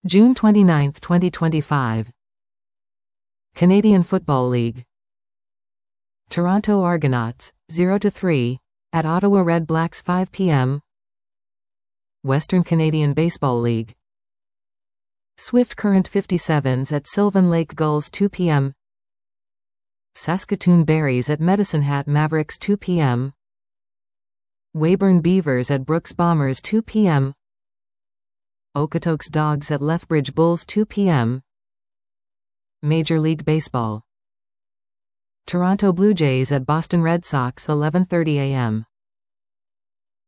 June 29, 2025. Canadian Football League. Toronto Argonauts, 0-3, at Ottawa Red Blacks 5 p.m. Western Canadian Baseball League. Swift Current 57s at Sylvan Lake Gulls 2 p.m. Saskatoon Berries at Medicine Hat Mavericks 2 p.m. Weyburn Beavers at Brooks Bombers 2 p.m. Okotoks Dogs at Lethbridge Bulls 2 p.m. Major League Baseball. Toronto Blue Jays at Boston Red Sox 11:30 a.m.